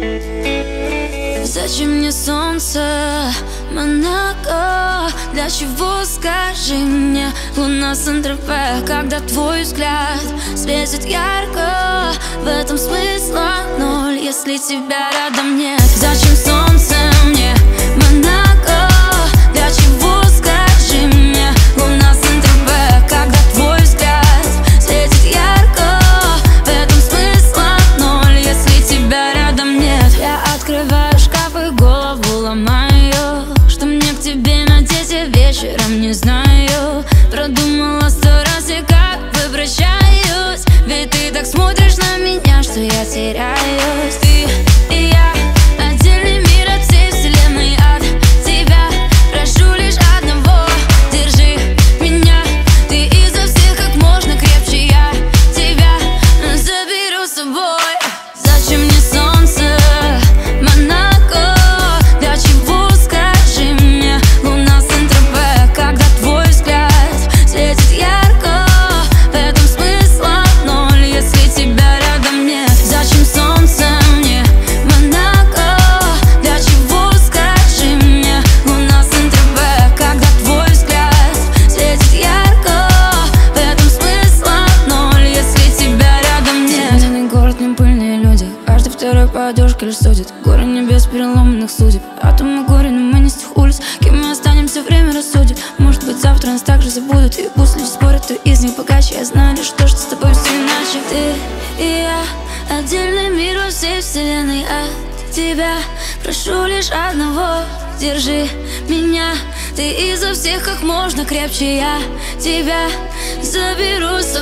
Зачем мне солнце, Монако? Для чего, скажи мне, луна Сан-Тропе? Когда твой взгляд светит ярко, в этом смысла ноль, если тебя рядом нет. Зачем солнце мне, Монако? Для чего, скажи мне, луна Сан-Тропе? Когда твой взгляд светит ярко, в этом смысла ноль, если тебя рядом нет. Я открываю шкаф и голову ломаю, что мне к тебе надеть, я вечером не знаю. Продумала 100 раз, и как бы прощаюсь, ведь ты так смотришь на меня, что я теряюсь. Ты и я, отдельный мир от всей вселенной, от тебя прошу лишь одного: держи меня, ты изо всех как можно крепче, я тебя заберу с собой. Зачем мне солнце, Монако? Для чего, скажи мне, луна Сан-Тропе? Когда твой взгляд светит ярко, в этом смысла ноль, если тебя рядом нет. Зачем солнце мне, Монако? Для чего, скажи мне, луна Сан-Тропе? Когда твой взгляд светит ярко, в этом смысла ноль, если тебя рядом нет. Зеленый город, не пыльные люди, каждый второй подушка лишь судит. Горы небес переломанных судеб, атомы горе, но мы не с тех улиц. Кем мы останемся, время рассудит. Может быть, завтра нас также забудут, и пусть люди спорят, кто из них богаче. Я знаю лишь то, что с тобой все иначе. Ты и я, отдельный мир во всей вселенной, от тебя прошу лишь одного: держи меня, ты изо всех как можно крепче, я тебя заберу с